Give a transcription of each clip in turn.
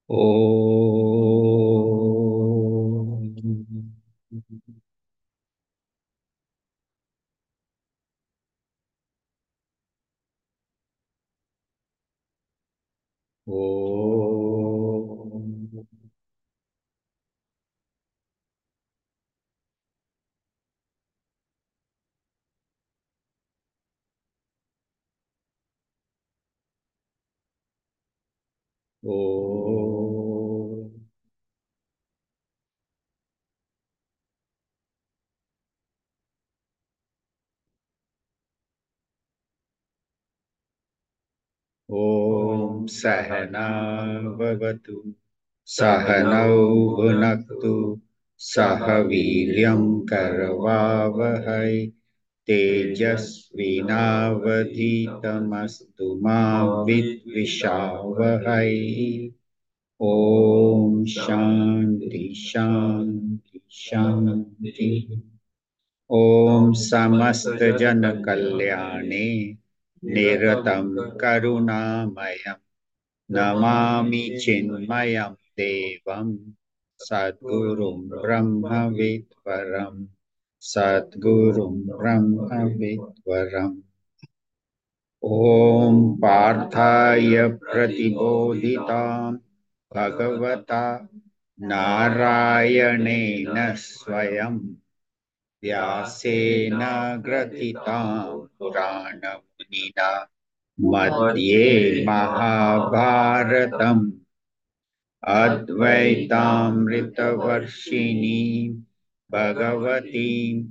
Om. Om. Om. Om Sahana Bhavatu Sahanau Bhunaktu Sahaviryam Karavavahai Tejasvinavadhitamastu ma vidvishavahai. Om Shanti Shanti Shanti. Om Samast Jana Kalyane Niratam Karunamayam Namami Chinmayam Devam Sadgurum Brahma Vidvaram Sadgurum Brahma Vidvaram. Om Parthaya Pratibodhitam Bhagavata Narayanena Swayam व्यासेन ग्रथितां पुराणमुनिना मध्ये महाभारतम् अद्वैतामृतवर्षिणीं भगवतीम्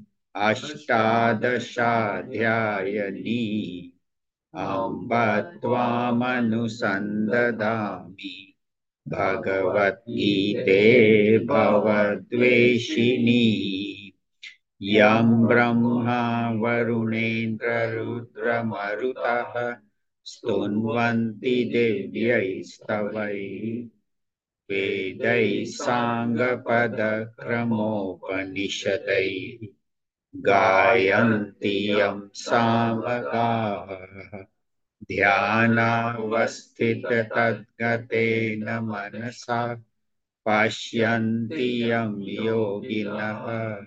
अष्टादशाध्यायिनीम् अम्ब त्वामनुसन्दधामि भगवद्गीते भवद्वेषिणी यं ब्रह्मा वरुणेन्द्ररुद्रमरुतः स्तुन्वन्ति दिव्यैस्तवैः वेदैः साङ्गपदक्रमोपनिषदैः गायन्ति यं सामगाः ध्यानावस्थिततद्गतेन मनसा पश्यन्ति यं योगिनः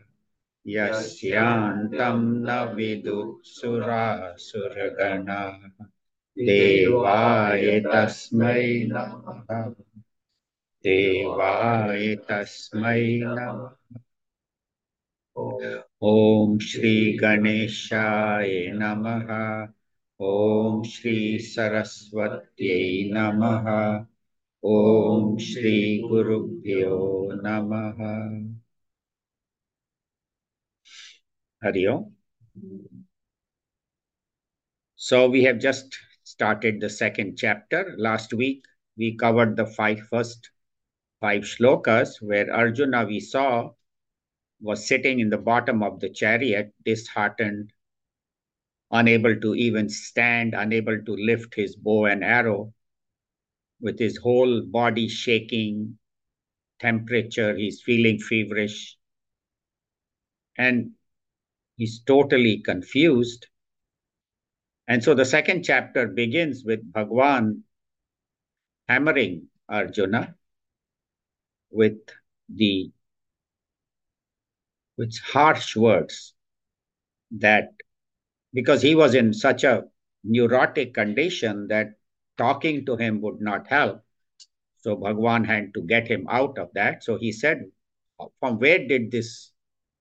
यस्यान्तं न विदुःसुरासुरगणाः देवाय तस्मै नमः देवाय तस्मै नमः। ॐ श्री गणेशाय नमः। ॐ श्री सरस्वत्यै नमः। ॐ श्री गुरुभ्यो नमः। हरि ओम. So we have just started the second chapter. Last week we covered the first five shlokas where Arjuna we saw was sitting in the bottom of the chariot, disheartened, unable to even stand, unable to lift his bow and arrow, with his whole body shaking, temperature, he's feeling feverish, and he's totally confused. And so the second chapter begins with Bhagwan hammering Arjuna with harsh words, that because he was in such a neurotic condition that talking to him would not help. So Bhagwan had to get him out of that. So he said, from where did this,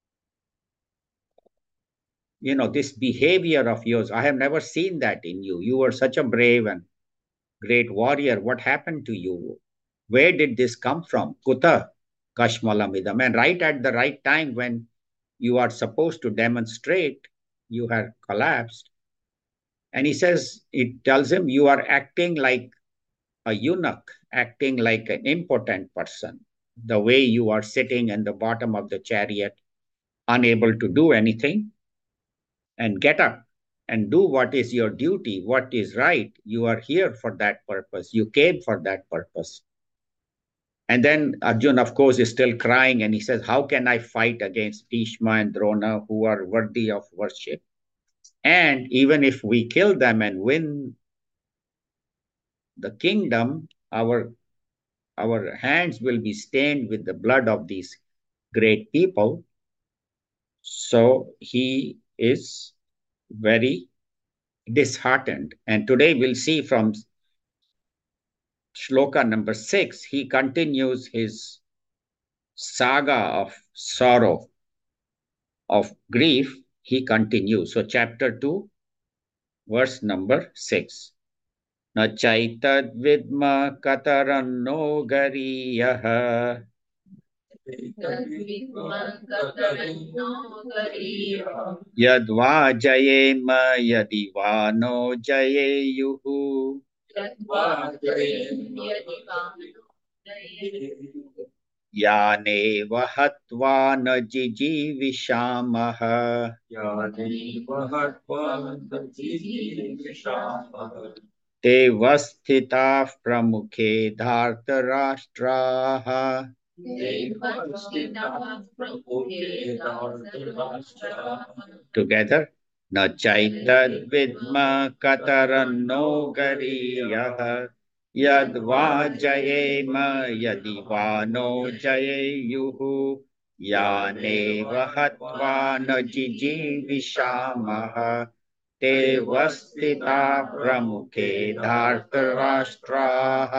this behavior of yours, I have never seen that in you. You were such a brave and great warrior. What happened to you? Where did this come from? Kuta Kashmalamidam. And right at the right time when you are supposed to demonstrate, you have collapsed. And he says, it tells him, you are acting like a eunuch, acting like an impotent person. The way you are sitting in the bottom of the chariot, unable to do anything, and get up and do what is your duty, what is right. You are here for that purpose. You came for that purpose. And then Arjun, of course, is still crying, and he says, how can I fight against Bhishma and Drona, who are worthy of worship? And even if we kill them and win the kingdom, our our hands will be stained with the blood of these great people. So he is very disheartened. And today we'll see from shloka number 6, he continues his saga of sorrow, of grief. He continues. So, chapter 2, verse number 6. Na chaitad vidma kataranno gariyah yadva jayema yadivano jayeyuhu यानेव हत्वा न जिजीविषामः ते वस्थिताः प्रमुखे धार्तराष्ट्राः together न चैतद्विद्म कतरन्नो गरीयः यद्वा जयेम यदि वा no जयेयुः यानेव हत्वा न जिजीविषामः ते वस्थिता प्रमुखे धार्तराष्ट्राः.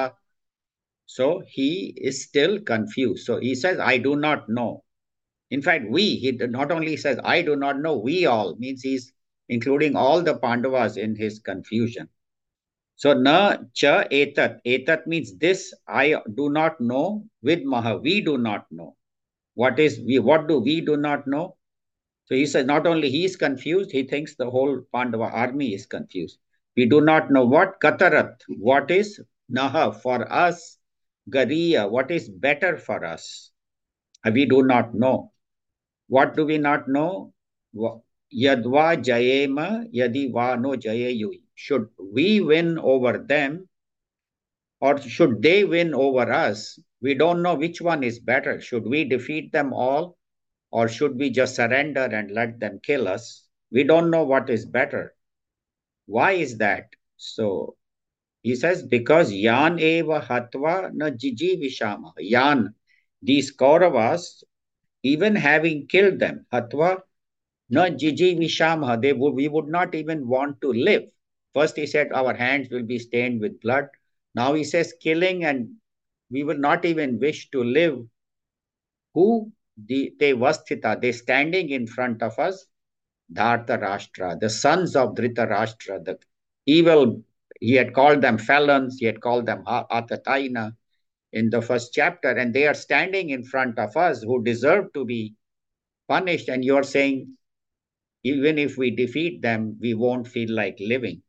So he is still confused. So he says, I do not know. In fact, he not only says, I do not know, we all, means he's including all the Pandavas in his confusion. So, na cha etat. Etat means this, I do not know. With maha, we do not know. What do we do not know? So he says, not only he is confused, he thinks the whole Pandava army is confused. We do not know what katarat, what is naha for us, gariya, what is better for us. We do not know. What do we not know? Yadva jayema yadi va no jayeyu. Should we win over them or should they win over us? We don't know which one is better. Should we defeat them all or should we just surrender and let them kill us? We don't know what is better. Why is that? So he says, because yan eva hatva na jiji vishama. Yan, these Kauravas, even having killed them, hatva na jiji vishama, we would not even want to live. First he said our hands will be stained with blood. Now he says killing and we will not even wish to live. Who? They Vasthita, they standing in front of us, Dhartarashtra, the sons of Dhritarashtra, the evil, he had called them felons, he had called them Atataina in the first chapter, and they are standing in front of us who deserve to be punished, and you're saying, even if we defeat them, we won't feel like living.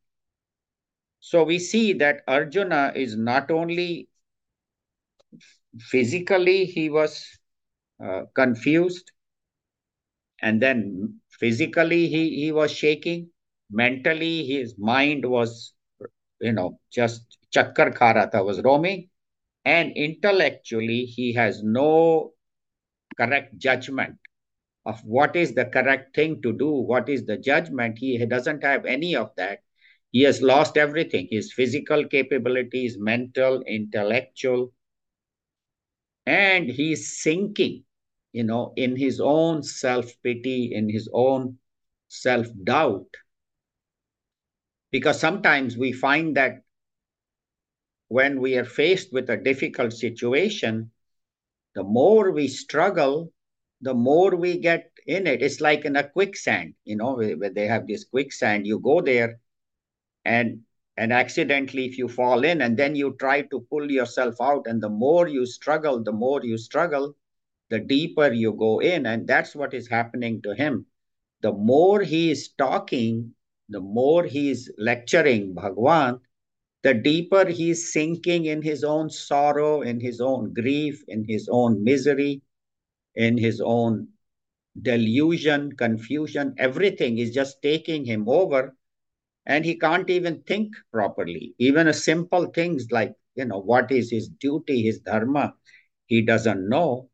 So we see that Arjuna is not only physically, he was confused, and then physically he was shaking, mentally his mind was just chakkar kharata was roaming, and intellectually he has no correct judgment of what is the correct thing to do, what is the judgment. He doesn't have any of that. He has lost everything, his physical capabilities, mental, intellectual, and he's sinking in his own self-pity, in his own self-doubt. Because sometimes we find that when we are faced with a difficult situation, the more we struggle, the more we get in it. It's like in a quicksand, where they have this quicksand, you go there and accidentally if you fall in and then you try to pull yourself out, and the more you struggle, the deeper you go in. And that's what is happening to him. The more he is talking, the more he is lecturing Bhagwan, the deeper he is sinking in his own sorrow, in his own grief, in his own misery, in his own delusion, confusion. Everything is just taking him over, and he can't even think properly. Even a simple things like, what is his duty, his dharma, he doesn't know.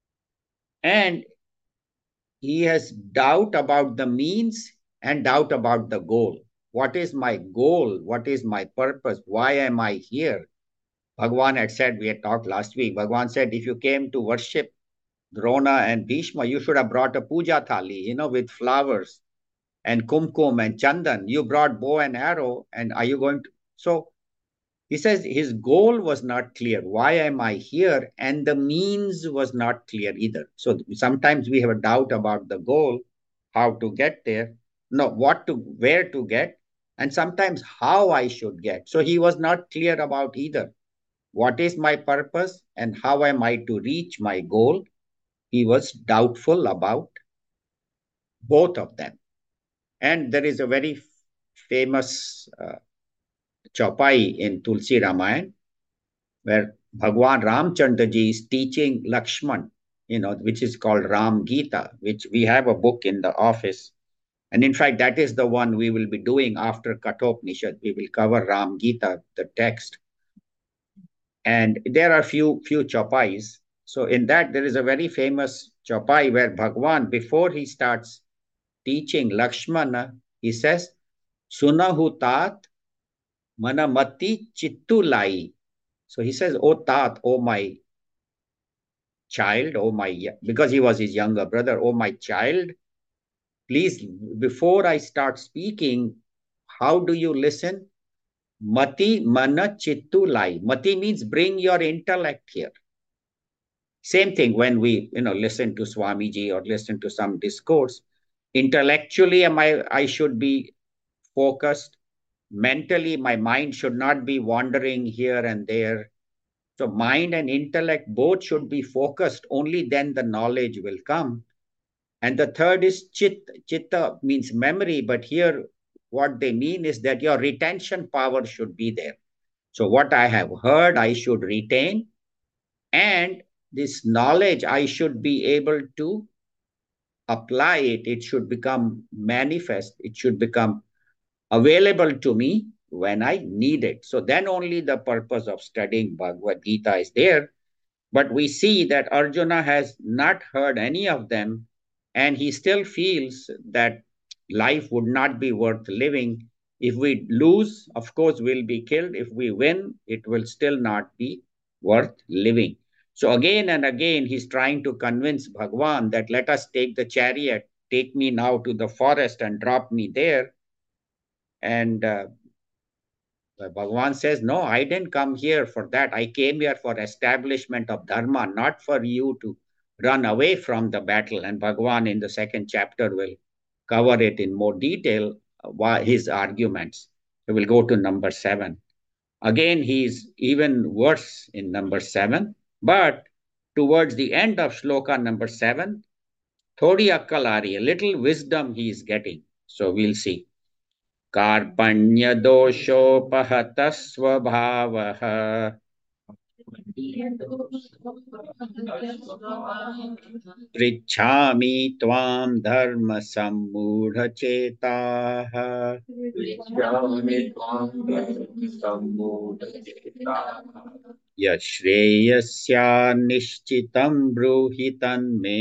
And he has doubt about the means and doubt about the goal. What is my goal? What is my purpose? Why am I here? Bhagwan had said, we had talked last week, Bhagwan said, if you came to worship Drona and Bhishma, you should have brought a puja thali, with flowers and kumkum and chandan. You brought bow and arrow, and are you going to? So he says his goal was not clear. Why am I here? And the means was not clear either. So sometimes we have a doubt about the goal, how to get there, no, where to get, and sometimes how I should get. So he was not clear about either. What is my purpose and how am I to reach my goal? He was doubtful about both of them. And there is a very famous chaupai in Tulsi Ramayana where Bhagwan Ramchandra ji is teaching Lakshman, which is called Ram Gita, which we have a book in the office. And in fact, that is the one we will be doing after Kathopanishad. We will cover Ram Gita, the text. And there are few chaupais. So in that, there is a very famous chaupai where Bhagwan, before he starts teaching Lakshmana, he says, Sunahu tat manamati chittu lai. So he says, oh tat, oh my child, because he was his younger brother, oh my child, please, before I start speaking, how do you listen? Mati mana chittu lai. Mati means bring your intellect here. Same thing when we, listen to Swamiji or listen to some discourse. Intellectually, I should be focused. Mentally, my mind should not be wandering here and there. So mind and intellect both should be focused. Only then the knowledge will come. And the third is chit. Chitta means memory, but here what they mean is that your retention power should be there. So what I have heard, I should retain. And this knowledge, I should be able to apply it. It should become manifest. It should become available to me when I need it. So then only the purpose of studying Bhagavad Gita is there. But we see that Arjuna has not heard any of them, and he still feels that life would not be worth living. If we lose, of course, we'll be killed. If we win, it will still not be worth living. So again and again, he's trying to convince Bhagwan that let us take the chariot, take me now to the forest and drop me there. And Bhagwan says, no, I didn't come here for that. I came here for establishment of dharma, not for you to run away from the battle. And Bhagwan in the second chapter will cover it in more detail, his arguments. So we'll go to number 7. Again, he's even worse in number 7. But towards the end of shloka number 7, thodi akkal aa rahi hai, little wisdom he is getting. So we'll see. कार्पण्यदोषोपहतः स्वभावः पृच्छामि त्वां धर्मसम्मूढचेताः यश्रेयस्यान्निश्चितं ब्रूहि तन्मे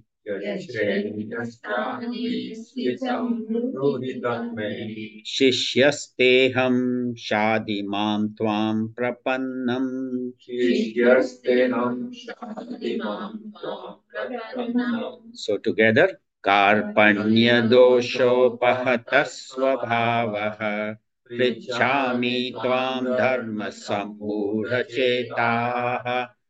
शिष्यस्तेऽहं शाधिमां त्वां प्रपन्नम् So together, कार्पण्यदोषोपहतः स्वभावः पृच्छामि त्वां धर्मसम्मूढचेताः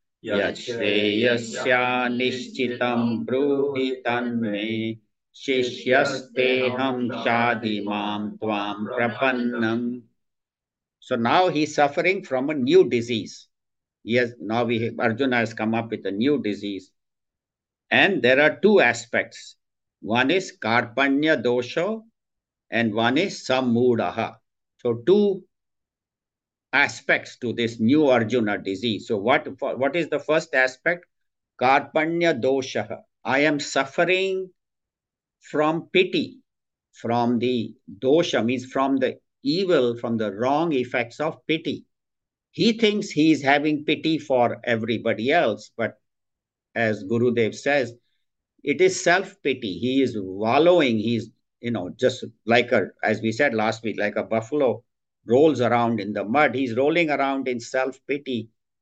यच्छ्रेयस्यानिश्चितं ब्रूहि तन्मे शिष्यस्तेऽहं शाधिमां त्वां प्रपन्नम्. So now he's suffering from a new disease. Now Arjuna has come up with a new disease. And there are two aspects. One is Karpanya dosha and one is Sammudaha. So two aspects to this new Arjuna disease. So what is the first aspect? Karpanya dosha. I am suffering from pity, from the dosha, means from the evil, from the wrong effects of pity. He thinks he is having pity for everybody else, but as Gurudev says, it is self-pity. He is wallowing. He's, just like as we said last week, like a buffalo rolls around in the mud. He's rolling around in self-pity.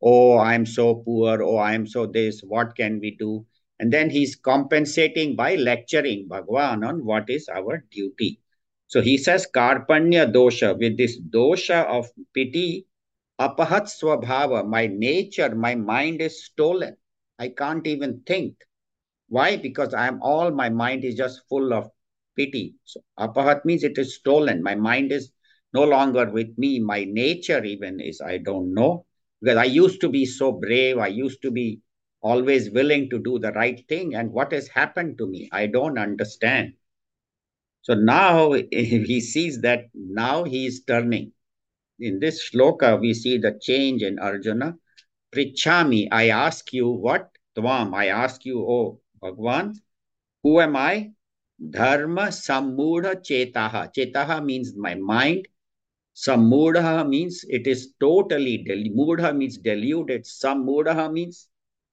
Oh, I'm so poor. Oh, I'm so this. What can we do? And then he's compensating by lecturing Bhagwan on what is our duty. So he says, Karpanya dosha, with this dosha of pity, apahat swabhava, my nature, my mind is stolen. I can't even think. Why? Because my mind is just full of pity. So apahat means it is stolen. My mind is no longer with me. My nature even is, I don't know. Because I used to be so brave. I used to be always willing to do the right thing. And what has happened to me? I don't understand. So now he sees that now he is turning. In this shloka, we see the change in Arjuna. Prichami, I ask you what? Tvam, I ask you, oh Bhagwan, who am I? Dharma sammudha chetaha. Chetaha means my mind. Sammudha means it is totally deluded. Mudha means deluded. Sammudha means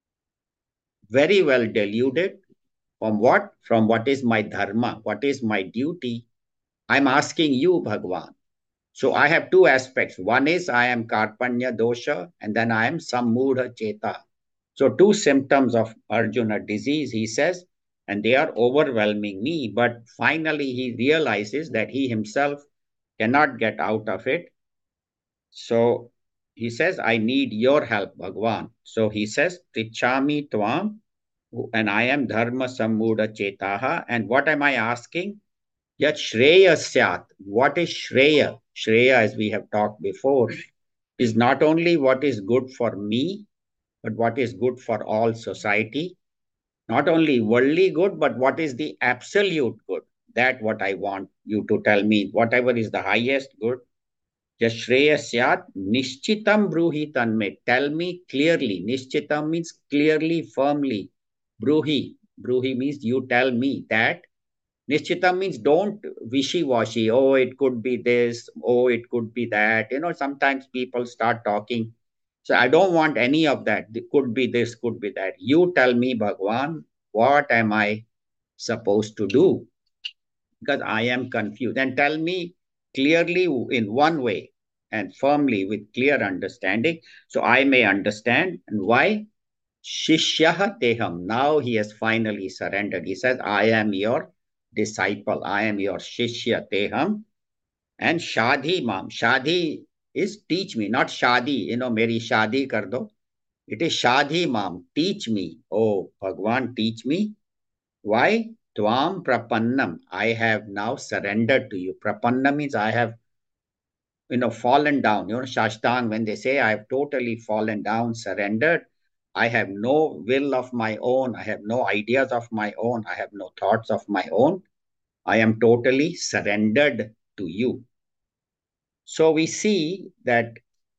very well deluded. From what? From what is my dharma? What is my duty? I'm asking you, Bhagwan. So I have two aspects. One is I am Karpanya dosha, and then I am Sammudha cheta. So two symptoms of Arjuna disease, he says, and they are overwhelming me. But finally, he realizes that he himself cannot get out of it. So he says, I need your help, Bhagwan. So he says, Tichami Tvam, and I am Dharma Sammuda Chetaha. And what am I asking? Yat Shreya Syat. What is Shreya? Shreya, as we have talked before, is not only what is good for me, but what is good for all society. Not only worldly good, but what is the absolute good. That what I want you to tell me. Whatever is the highest good. Yashreyasyat nishchitam bruhi tanme. Tell me clearly. Nishchitam means clearly, firmly. Bruhi. Bruhi means you tell me that. Nishchitam means don't wishy-washy. Oh, it could be this. Oh, it could be that. Sometimes people start talking. So I don't want any of that. It could be this, could be that. You tell me, Bhagwan, what am I supposed to do? Because I am confused. And tell me clearly in one way and firmly with clear understanding so I may understand. And why? Shishyaha teham. Now he has finally surrendered. He says, I am your disciple. I am your shishya teham. And shadhi mam. Shadhi is teach me, not shadi. Meri shadi kar do. It is shadhi mam. Teach me. Oh, Bhagwan, teach me. Why? Tvam prapannam. I have now surrendered to you. Prapanna means I have, fallen down. Shashtang, when they say I have totally fallen down, surrendered, I have no will of my own. I have no ideas of my own. I have no thoughts of my own. I am totally surrendered to you. So we see that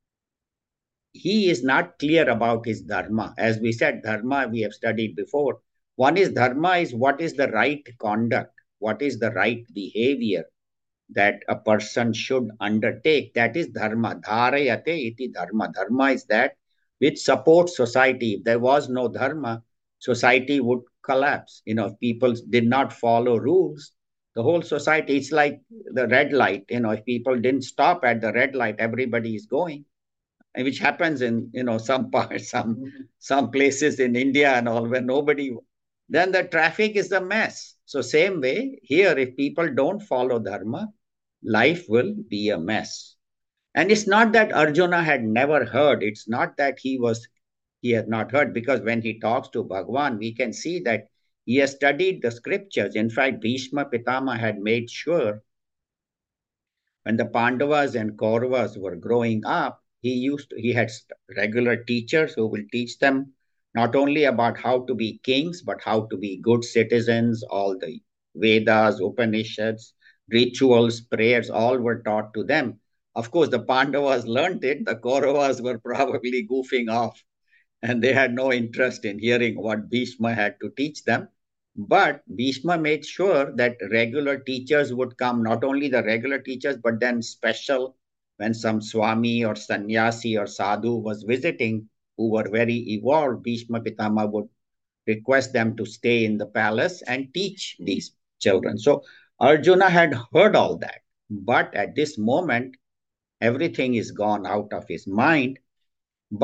he is not clear about his dharma. As we said, dharma we have studied before. One is dharma is what is the right conduct, what is the right behavior that a person should undertake. That is dharma. Dharayate iti dharma. Dharma is that which supports society. If there was no dharma, society would collapse. If people did not follow rules, the whole society, it's like the red light. If people didn't stop at the red light, everybody is going, and which happens in some parts, some places in India and all where nobody. Then the traffic is a mess. So same way here, if people don't follow dharma, life will be a mess. And it's not that Arjuna had never heard. It's not that he had not heard, because when he talks to Bhagwan, we can see that he has studied the scriptures. In fact, Bhishma Pitama had made sure when the Pandavas and Kauravas were growing up, he had regular teachers who will teach them not only about how to be kings, but how to be good citizens. All the Vedas, Upanishads, rituals, prayers, all were taught to them. Of course, the Pandavas learned it. The Kauravas were probably goofing off, and they had no interest in hearing what Bhishma had to teach them. But Bhishma made sure that regular teachers would come, not only the regular teachers, but then special when some Swami or Sannyasi or Sadhu was visiting who were very evolved, Bhishma Pitama would request them to stay in the palace and teach these children. So Arjuna had heard all that. But at this moment, everything is gone out of his mind. But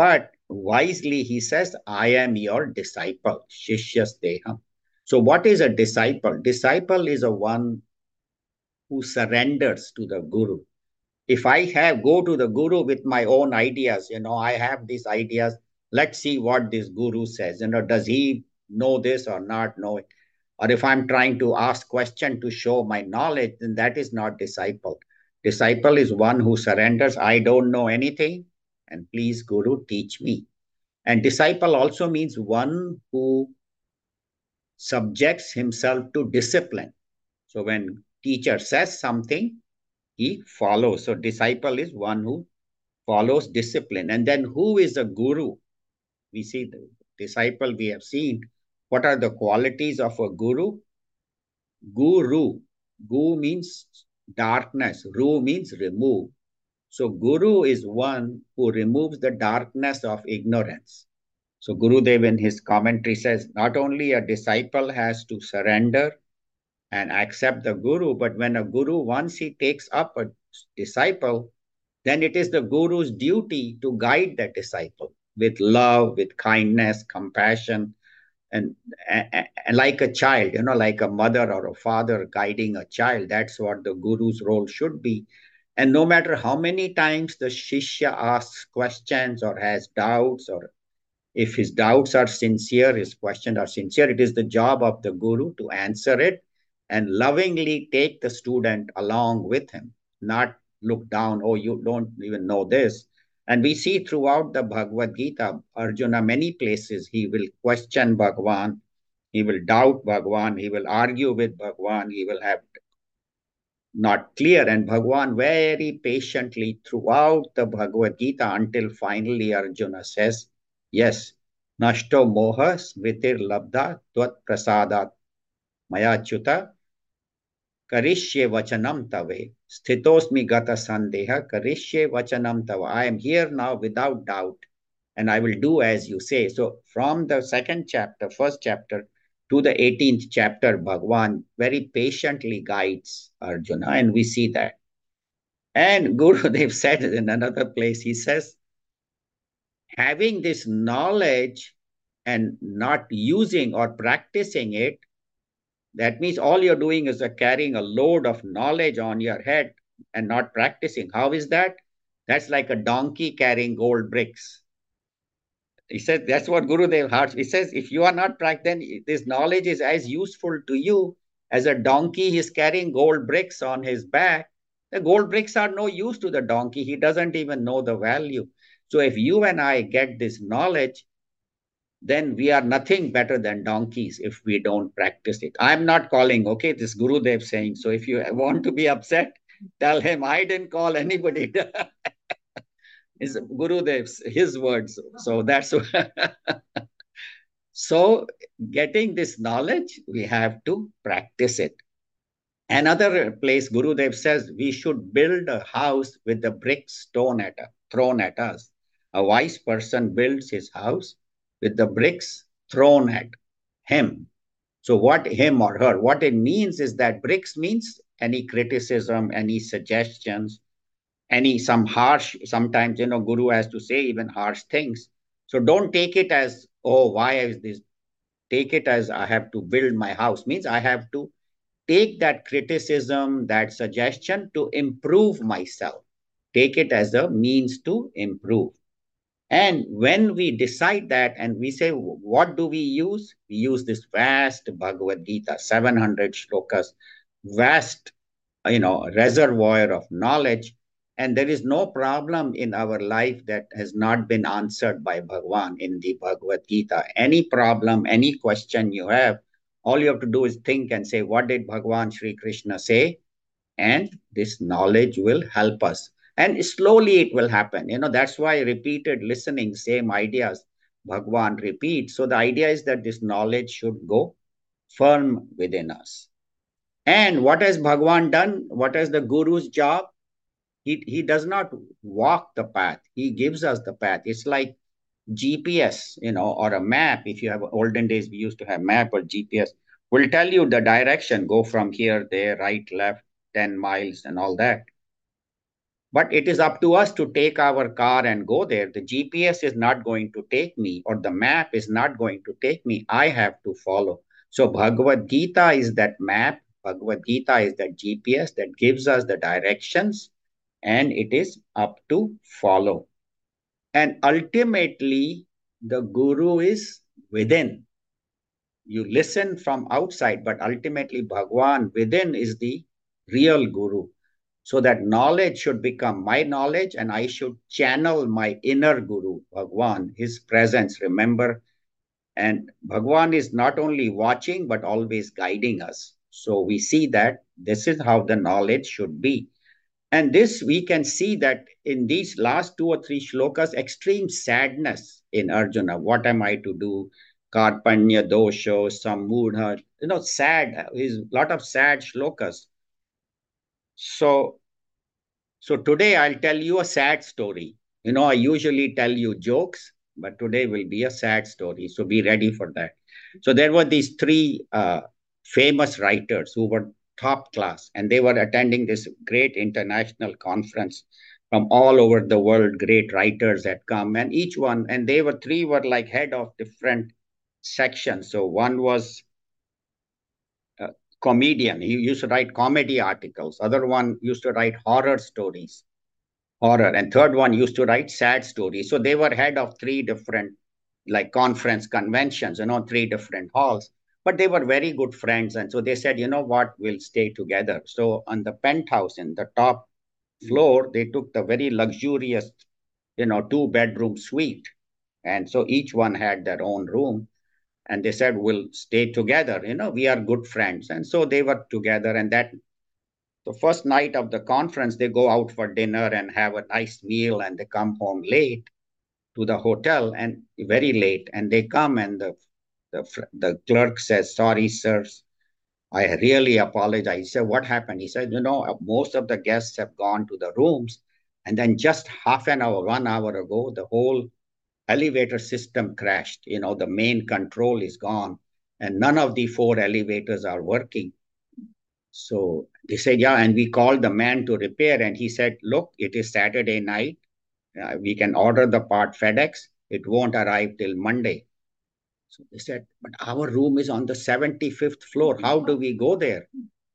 wisely he says, I am your disciple, Shishyasteham. So what is a disciple? Disciple is a one who surrenders to the guru. If I have go to the guru with my own ideas, I have these ideas. Let's see what this guru says. Does he know this or not know it? Or if I'm trying to ask question to show my knowledge, then that is not disciple. Disciple is one who surrenders. I don't know anything, and please, guru, teach me. And disciple also means one who subjects himself to discipline. So when teacher says something, he follows. So disciple is one who follows discipline. And then who is a guru? We see the disciple, we have seen. What are the qualities of a guru? Guru. Gu means darkness. Ru means remove. So guru is one who removes the darkness of ignorance. So Gurudev in his commentary says, not only a disciple has to surrender and accept the guru, but when a guru, once he takes up a disciple, then it is the guru's duty to guide that disciple with love, with kindness, compassion, and, and like a child, like a mother or a father guiding a child. That's what the guru's role should be. And no matter how many times the shishya asks questions or has doubts, or if his doubts are sincere, his questions are sincere, it is the job of the guru to answer it and lovingly take the student along with him, not look down, oh, you don't even know this. And we see throughout the Bhagavad Gita, Arjuna, many places, he will question Bhagwan, he will doubt Bhagwan, he will argue with Bhagwan, he will have not clear. And Bhagwan very patiently throughout the Bhagavad Gita until finally Arjuna says, yes, Nashto moha smritir labdha tvat prasadat mayachyuta karishye vachanam tave sthitosmi gata sandeha karishye vachanam tava. I am here now without doubt and I will do as you say. So from the second chapter, first chapter, to the 18th chapter, Bhagwan very patiently guides Arjuna, and we see that. And Gurudev said in another place, he says, having this knowledge and not using or practicing it, that means all you're doing is carrying a load of knowledge on your head and not practicing. How is that? That's like a donkey carrying gold bricks. He said, that's what Gurudev Harsh. He says, if you are not practicing, this knowledge is as useful to you as a donkey. He's carrying gold bricks on his back. The gold bricks are no use to the donkey. He doesn't even know the value. So if you and I get this knowledge, then we are nothing better than donkeys if we don't practice it. I'm not calling, okay, this Gurudev saying. So if you want to be upset, tell him I didn't call anybody. Is Gurudev's his words. So that's so getting this knowledge, we have to practice it. Another place Gurudev says we should build a house with the bricks thrown at us. A wise person builds his house with the bricks thrown at him. So what him or her, what it means is that bricks means any criticism, any suggestions, any some harsh, sometimes guru has to say even harsh things. So don't take it as, oh, why is this? Take it as I have to build my house, means I have to take that criticism, that suggestion to improve myself. Take it as a means to improve. And when we decide that and we say, what do we use? We use this vast Bhagavad Gita, 700 shlokas, vast, reservoir of knowledge. And there is no problem in our life that has not been answered by Bhagwan in the Bhagavad Gita. Any problem, any question you have, all you have to do is think and say, what did Bhagwan Sri Krishna say? And this knowledge will help us. And slowly it will happen. That's why repeated listening, same ideas, Bhagwan repeats. So the idea is that this knowledge should go firm within us. And what has Bhagwan done? What is the Guru's job? He does not walk the path. He gives us the path. It's like GPS, or a map. If you have olden days, we used to have map or GPS. Will tell you the direction. Go from here, there, right, left, 10 miles, and all that. But it is up to us to take our car and go there. The GPS is not going to take me, or the map is not going to take me. I have to follow. So Bhagavad Gita is that map. Bhagavad Gita is that GPS that gives us the directions, and it is up to follow. And ultimately, the guru is within. You listen from outside, but ultimately, Bhagwan within is the real guru. So that knowledge should become my knowledge, and I should channel my inner guru, Bhagwan, his presence. Remember, and Bhagwan is not only watching, but always guiding us. So we see that this is how the knowledge should be. And this we can see that in these last two or three shlokas, extreme sadness in Arjuna. What am I to do? Karpanya dosho, samudha, sad. Is a lot of sad shlokas. So today I'll tell you a sad story. I usually tell you jokes, but today will be a sad story. So be ready for that. So there were these three famous writers who were top class, and they were attending this great international conference from all over the world. Great writers had come, and each one, and they were three were like head of different sections. So one was a comedian. He used to write comedy articles. Other one used to write horror, and third one used to write sad stories. So they were head of three different like conference conventions, three different halls, but they were very good friends. And so they said, you know what, we'll stay together. So on the penthouse in the top floor, they took the very luxurious, two-bedroom suite. And so each one had their own room, and they said, we'll stay together, we are good friends. And so they were together. And that the first night of the conference, they go out for dinner and have a nice meal, and they come home late to the hotel, and very late. And they come, and the clerk says, sorry, sirs, I really apologize. He said, what happened? He said, most of the guests have gone to the rooms. And then just half an hour, 1 hour ago, the whole elevator system crashed. The main control is gone, and none of the four elevators are working. So they said, yeah, and we called the man to repair, and he said, look, it is Saturday night. We can order the part FedEx. It won't arrive till Monday. So they said, but our room is on the 75th floor. How do we go there?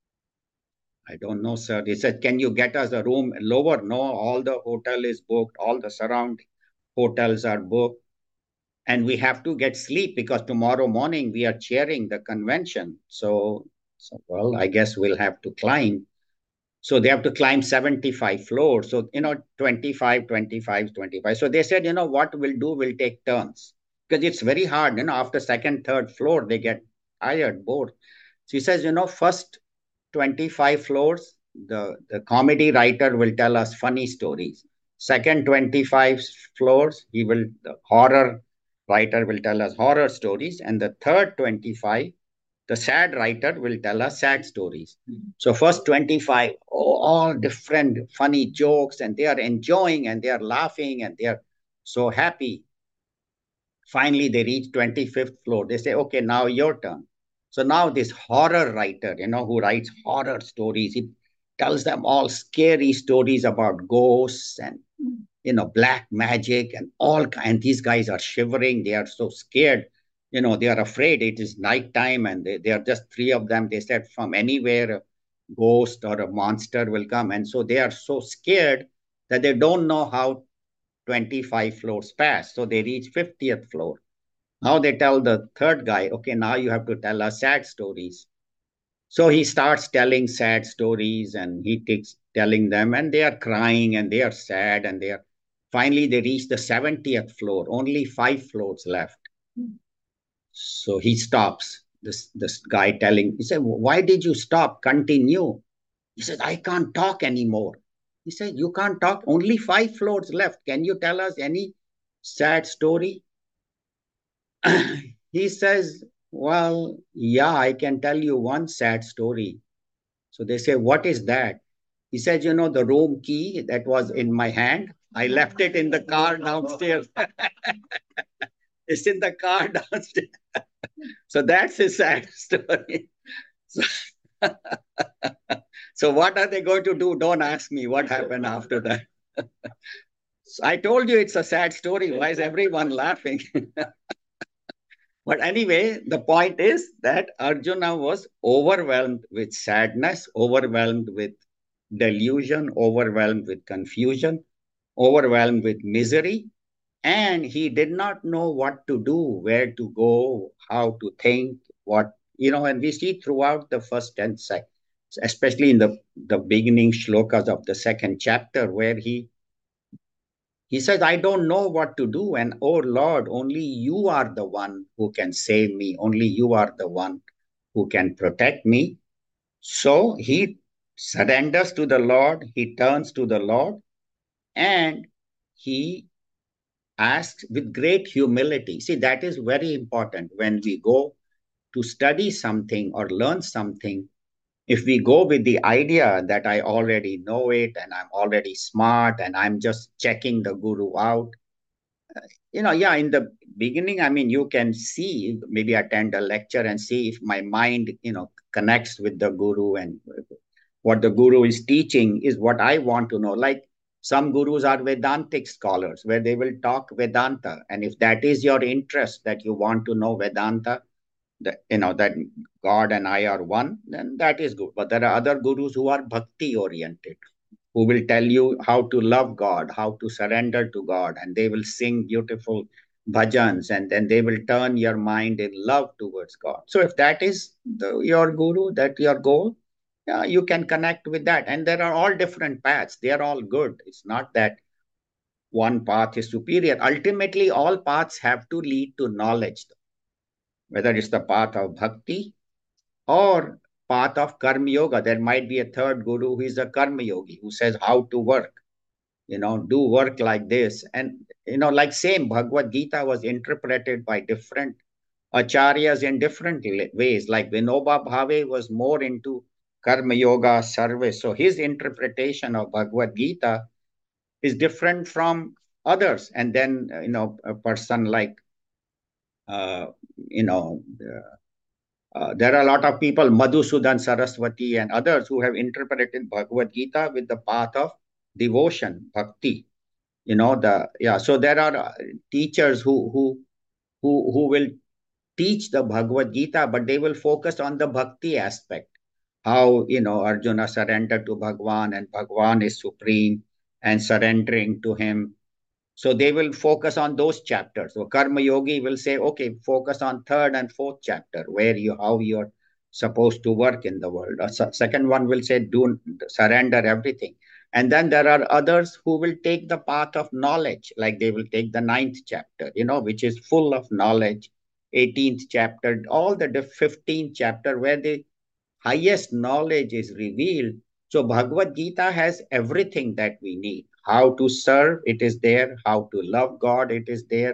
I don't know, sir. He said, can you get us a room lower? No, all the hotel is booked. All the surrounding hotels are booked. And we have to get sleep because tomorrow morning we are chairing the convention. Well, I guess we'll have to climb. So they have to climb 75 floors. So, 25, 25, 25. So they said, what we'll do, we'll take turns because it's very hard. After second, third floor, they get tired, bored. So he says, first 25 floors, the comedy writer will tell us funny stories. Second 25 floors, the horror writer will tell us horror stories. And the third 25, the sad writer will tell us sad stories. So first 25, all different funny jokes, and they are enjoying and they are laughing and they are so happy. Finally, they reach 25th floor. They say, okay, now your turn. So now this horror writer, who writes horror stories, he tells them all scary stories about ghosts and, black magic and all. And these guys are shivering. They are so scared. They are afraid. It is nighttime, and they are just three of them. They said from anywhere a ghost or a monster will come. And so they are so scared that they don't know how 25 floors pass. So they reach 50th floor. Now they tell the third guy, okay, now you have to tell us sad stories. So he starts telling sad stories, and he takes telling them, and they are crying and they are sad, and they are finally they reach the 70th floor, only 5 floors left. So he stops. This guy telling, he said, why did you stop? Continue. He said, I can't talk anymore. He said, you can't talk, only 5 floors left. Can you tell us any sad story? He says, well, yeah, I can tell you one sad story. So they say, what is that? He says, the room key that was in my hand, I left it in the car downstairs. It's in the car downstairs. So that's a sad story. So, so what are they going to do? Don't ask me what happened after that. I told you it's a sad story. Why is everyone laughing? But anyway, the point is that Arjuna was overwhelmed with sadness, overwhelmed with delusion, overwhelmed with confusion, overwhelmed with misery, and he did not know what to do, where to go, how to think, what, and we see throughout the first 10 sections, especially in the beginning shlokas of the second chapter, where he says, I don't know what to do. And oh Lord, only you are the one who can save me. Only you are the one who can protect me. So he surrenders to the Lord. He turns to the Lord and he asks with great humility. See, that is very important when we go to study something or learn something. If we go with the idea that I already know it and I'm already smart and I'm just checking the guru out, yeah, in the beginning, I mean, you can see, maybe attend a lecture and see if my mind, connects with the guru and what the guru is teaching is what I want to know. Like some gurus are Vedantic scholars where they will talk Vedanta. And if that is your interest, that you want to know Vedanta, that God and I are one, then that is good. But there are other gurus who are bhakti oriented, who will tell you how to love God, how to surrender to God, and they will sing beautiful bhajans, and then they will turn your mind in love towards God. So if that is your guru, that your goal, yeah, you can connect with that. And there are all different paths. They are all good. It's not that one path is superior. Ultimately, all paths have to lead to knowledge, whether it's the path of bhakti or path of karma yoga. There might be a third guru who is a karma yogi who says how to work, do work like this. And, like same Bhagavad Gita was interpreted by different acharyas in different ways. Like Vinoba Bhave was more into karma yoga service. So his interpretation of Bhagavad Gita is different from others. And then, a person like, uh, you know, there are a lot of people, Madhusudan Saraswati and others, who have interpreted Bhagavad Gita with the path of devotion, bhakti. So there are teachers who will teach the Bhagavad Gita, but they will focus on the bhakti aspect. How, Arjuna surrendered to Bhagwan and Bhagwan is supreme and surrendering to him. So they will focus on those chapters. So Karma Yogi will say, okay, focus on third and fourth chapter, where how you're supposed to work in the world. Second one will say, do surrender everything. And then there are others who will take the path of knowledge, like they will take the ninth chapter, which is full of knowledge, 18th chapter, all the 15th chapter, where the highest knowledge is revealed. So Bhagavad Gita has everything that we need. How to serve, it is there. How to love God, it is there.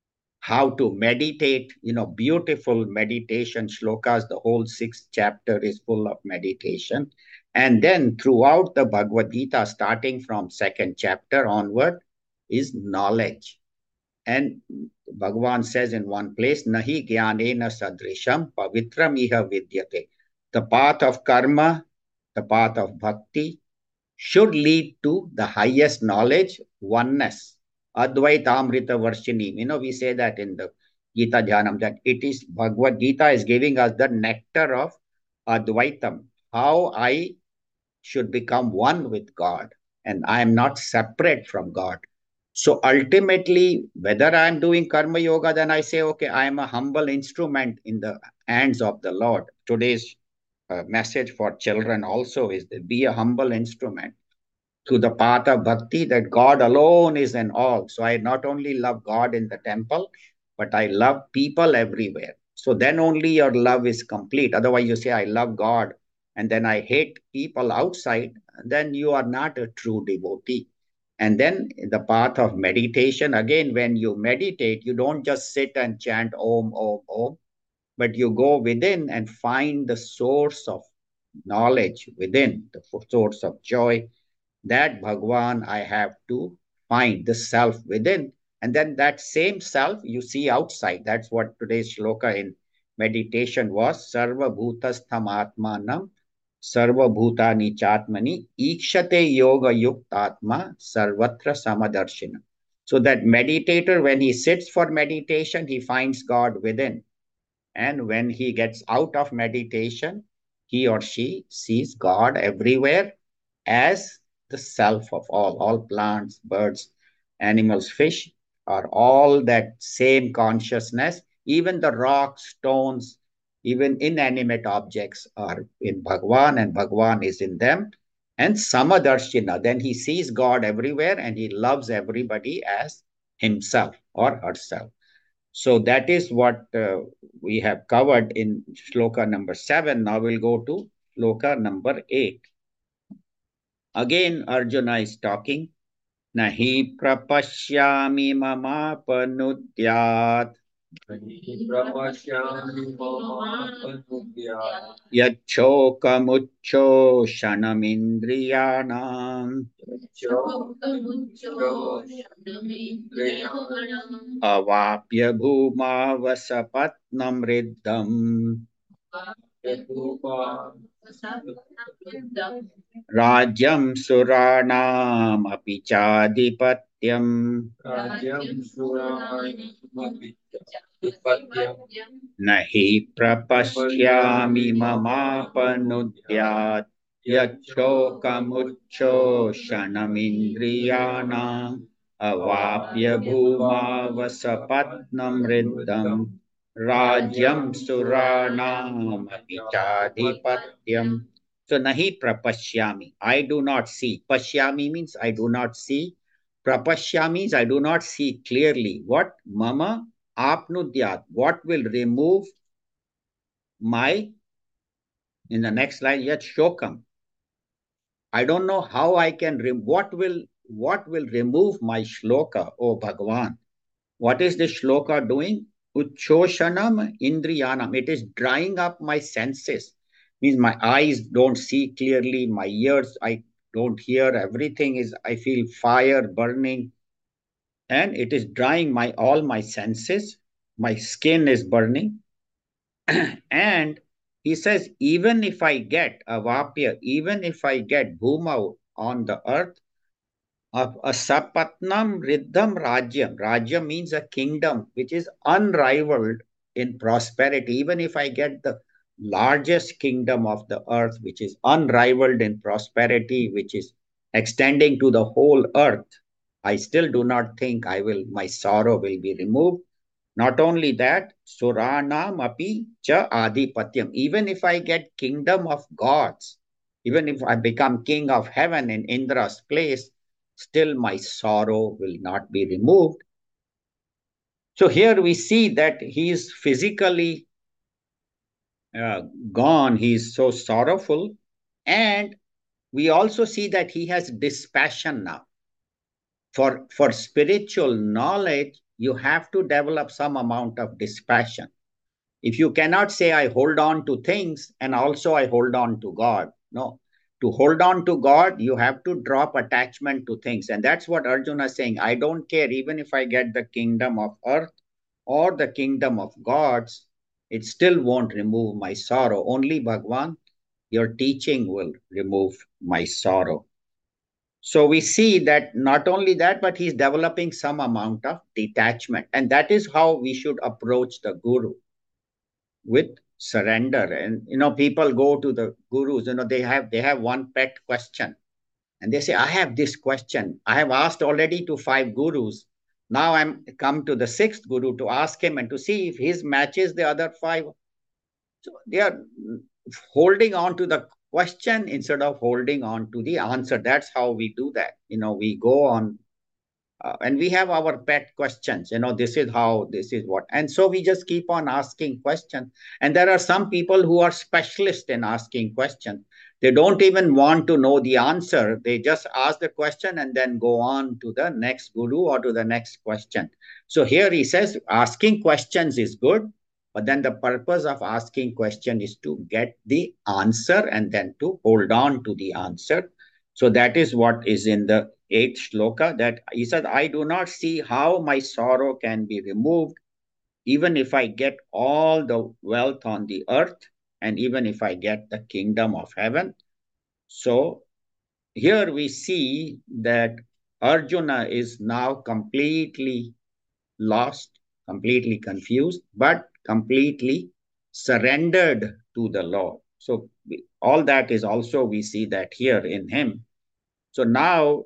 How to meditate, beautiful meditation shlokas. The whole sixth chapter is full of meditation. And then throughout the Bhagavad Gita, starting from second chapter onward, is knowledge. And Bhagavan says in one place, Nahi jnanena sadrisham pavitram iha vidyate. The path of karma, the path of bhakti should lead to the highest knowledge, oneness. Advaitamrita Varshini. We say that in the Gita Dhyanam, that it is Bhagavad Gita is giving us the nectar of Advaitam. How I should become one with God and I am not separate from God. So ultimately, whether I'm doing karma yoga, then I say, okay, I am a humble instrument in the hands of the Lord. Today's message for children also is that be a humble instrument to the path of bhakti, that God alone is in all. So I not only love God in the temple, but I love people everywhere. So then only your love is complete. Otherwise, you say, I love God, and then I hate people outside, then you are not a true devotee. And then the path of meditation, again, when you meditate, you don't just sit and chant Om, Om, Om, but you go within and find the source of knowledge within, the source of joy, that Bhagwan I have to find the self within. And then that same self you see outside. That's what today's shloka in meditation was. Sarva bhutastham atmanam Sarvabhutani Chatmani Ikshate Yoga Yuktatma Sarvatra Samadarshina. So that meditator, when he sits for meditation, he finds God within. And when he gets out of meditation, he or she sees God everywhere as the self of all plants, birds, animals, fish are all that same consciousness. Even the rocks, stones, even inanimate objects are in Bhagwan, and Bhagwan is in them. And Samadarshina, then he sees God everywhere and he loves everybody as himself or herself. So that is what we have covered in shloka number 7. Now we'll go to shloka number 8. Again, Arjuna is talking. Nahi prapashyami mamapanudyat yacchokamuccoshanamindriyanam avapya bhumavasapatnam riddham Rajyam Suranam api chadipatyam nahi prapashyami mamapanudyat yachokamuccho shanamindriyanam avapya bhumavasapatnam riddham Rajyam Suranam api chadipatyam. So nahi prapashyami. I do not see. Pashyami means I do not see. Prapashyami means I do not see clearly. What? Mama apnudyat. What will remove my, in the next line, yet shokam. I don't know how I can, what will remove my shloka, O Bhagavan. What is this shloka doing? Uchoshanam indriyanam. It is drying up my senses. Means my eyes don't see clearly, my ears, I don't hear, everything is, I feel fire burning, and it is drying my all my senses. My skin is burning. And he says, even if I get avapya, even if I get bhuma on the earth, of a sapatnam riddham rajyam. Rajyam means a kingdom which is unrivaled in prosperity. Even if I get the largest kingdom of the earth, which is unrivaled in prosperity, which is extending to the whole earth, I still do not think my sorrow will be removed. Not only that, Suranam api cha adipatyam. Even if I get kingdom of gods, even if I become king of heaven in Indra's place, still my sorrow will not be removed. So here we see that he is physically gone. He is so sorrowful. And we also see that he has dispassion now. For spiritual knowledge, you have to develop some amount of dispassion. If you cannot say, I hold on to things and also I hold on to God. No. To hold on to God, you have to drop attachment to things. And that's what Arjuna is saying. I don't care even if I get the kingdom of earth or the kingdom of gods, it still won't remove my sorrow. Only Bhagwan, your teaching will remove my sorrow. So we see that not only that, but he's developing some amount of detachment. And that is how we should approach the Guru, with surrender. And people go to the gurus, they have one pet question, and they say, I have this question, I have asked already to 5 gurus, now I'm come to the 6th guru to ask him and to see if his matches the other 5. So they are holding on to the question instead of holding on to the answer. That's how we do that. We go on, and we have our pet questions. This is how, this is what, and so we just keep on asking questions. And there are some people who are specialists in asking questions. They don't even want to know the answer, they just ask the question and then go on to the next guru or to the next question. So here he says asking questions is good, but then the purpose of asking question is to get the answer and then to hold on to the answer. So that is what is in the 8th shloka, that he said, I do not see how my sorrow can be removed, even if I get all the wealth on the earth. and even if I get the kingdom of heaven. So here we see that Arjuna is now completely lost, completely confused, but completely surrendered to the Lord. So all that is also, we see that here in him. So now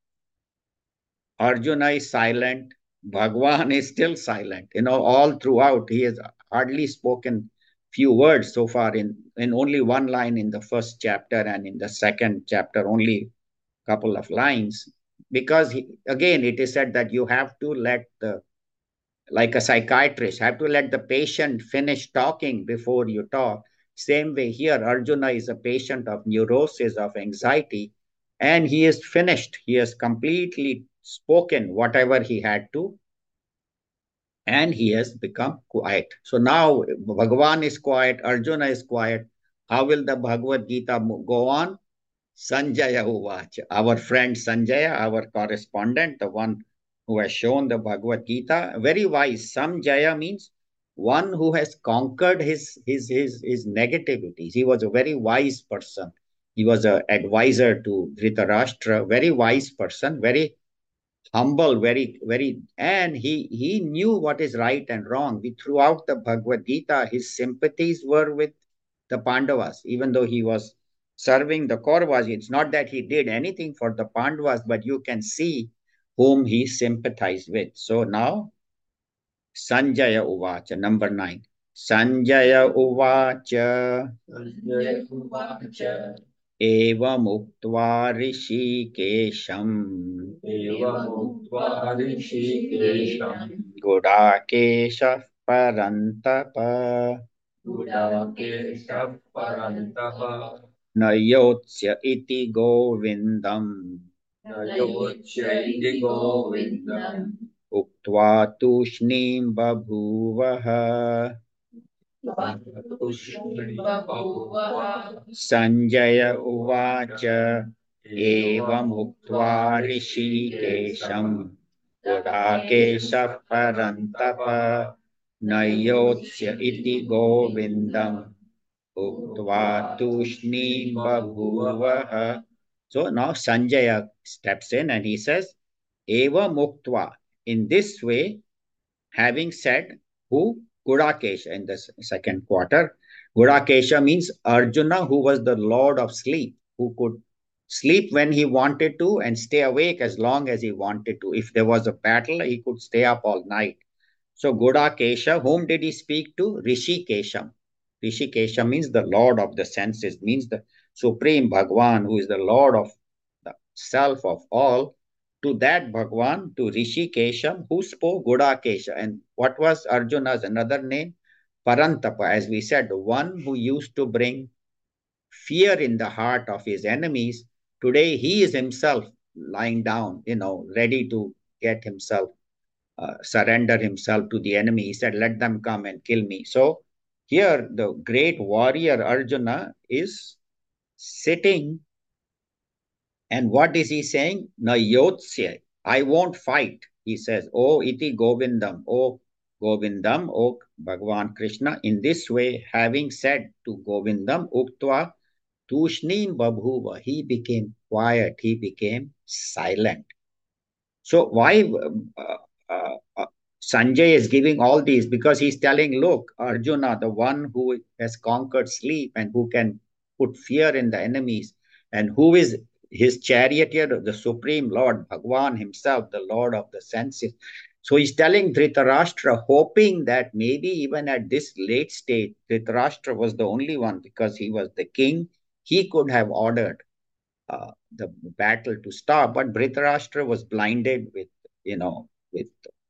Arjuna is silent. Bhagwan is still silent. All throughout, he has hardly spoken few words so far in only one line in the first chapter, and in the second chapter, only couple of lines. Because again, it is said that you have to let like a psychiatrist, have to let the patient finish talking before you talk. Same way here, Arjuna is a patient of neurosis, of anxiety, and he is finished. He has completely spoken whatever he had to, and he has become quiet. So now Bhagavan is quiet, Arjuna is quiet. How will the Bhagavad Gita go on? Sanjaya Uvacha, our friend Sanjaya, our correspondent, the one who has shown the Bhagavad Gita, very wise. Samjaya means one who has conquered his negativities. He was a very wise person. He was an advisor to Dhritarashtra, very wise person, very humble, very, and he knew what is right and wrong. Throughout the Bhagavad Gita, his sympathies were with the Pandavas, even though he was serving the Kauravas. It's not that he did anything for the Pandavas, but you can see whom he sympathized with. So now Sanjaya Uvacha, number 9. Sanjaya Uvacha Sanjaya Uvacha Evamuktvā Rishikesham Evamuktvā Rishikesham Gudakesha Parantapa Gudakesha Parantapa Nayotsya iti Govindam Nayochaiti Govindam Uktva Tushnim Babhuvaha Tushni Bhuvah Sanjaya Uvacha Evam Uktva Evamuktvā Rishikesham Gudakesha Parantapa Nayotsya iti Govindam Uktva Tushni Babhuvaha. So now Sanjaya steps in and he says, Eva Muktva. In this way, having said, who? Gudakesha in the second quarter. Gudakesha means Arjuna, who was the lord of sleep, who could sleep when he wanted to and stay awake as long as he wanted to. If there was a battle, he could stay up all night. So Gudakesha, whom did he speak to? Rishikesham. Rishikesha means the lord of the senses, means the supreme Bhagwan, who is the lord of the self of all. To that Bhagwan, to Rishikesham, who spoke Gudakesha. And what was Arjuna's another name? Parantapa, as we said, the one who used to bring fear in the heart of his enemies. Today he is himself lying down, ready to get himself surrender himself to the enemy. He said, let them come and kill me. So here the great warrior Arjuna is sitting, and what is he saying? Na yotsya, I won't fight. He says, oh iti Govindam, oh Govindam, oh Bhagavan Krishna. In this way, having said to Govindam, Uktva Tushnim Babhuva, he became quiet, he became silent. So why Sanjay is giving all these? Because he's telling, look, Arjuna, the one who has conquered sleep and who can put fear in the enemies, and who is his charioteer, the supreme Lord, Bhagwan himself, the Lord of the senses. So he's telling Dhritarashtra, hoping that maybe even at this late stage, Dhritarashtra was the only one, because he was the king. He could have ordered the battle to stop, but Dhritarashtra was blinded with, with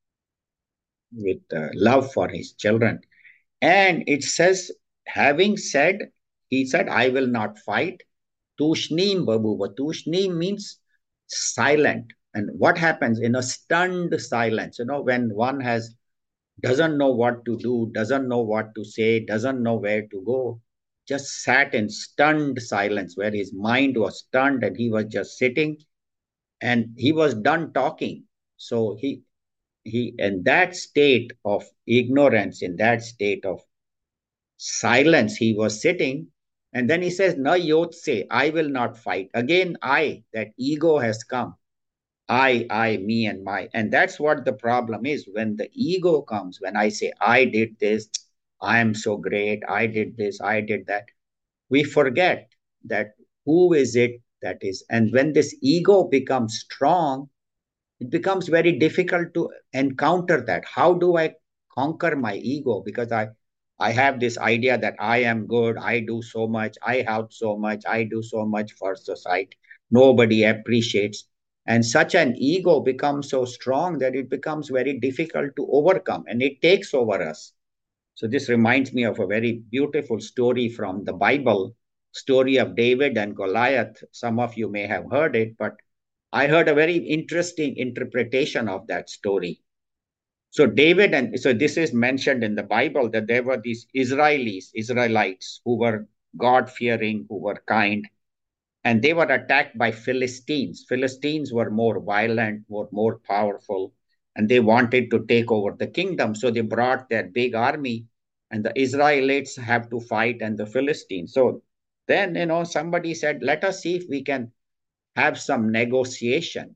love for his children. And it says, having said, he said, I will not fight. Tushnim babuva. Tushnim means silent. And what happens in a stunned silence? When one doesn't know what to do, doesn't know what to say, doesn't know where to go, just sat in stunned silence, where his mind was stunned and he was just sitting and he was done talking. So he in that state of ignorance, in that state of silence. He was sitting, and then he says, "Na yotse, I will not fight." Again, that ego has come. I, me, and my. And that's what the problem is. When the ego comes, when I say, I did this, I am so great, I did this, I did that, we forget that who is it that is. And when this ego becomes strong, it becomes very difficult to encounter that. How do I conquer my ego? Because I have this idea that I am good, I do so much, I help so much, I do so much for society. Nobody appreciates. And such an ego becomes so strong that it becomes very difficult to overcome and it takes over us. So this reminds me of a very beautiful story from the Bible, story of David and Goliath. Some of you may have heard it, but I heard a very interesting interpretation of that story. So David, and so this is mentioned in the Bible that there were these Israelites who were God-fearing, who were kind, and they were attacked by Philistines. Philistines were more violent, were more powerful, and they wanted to take over the kingdom. So they brought their big army, and the Israelites have to fight and the Philistines. So then, somebody said, let us see if we can have some negotiation,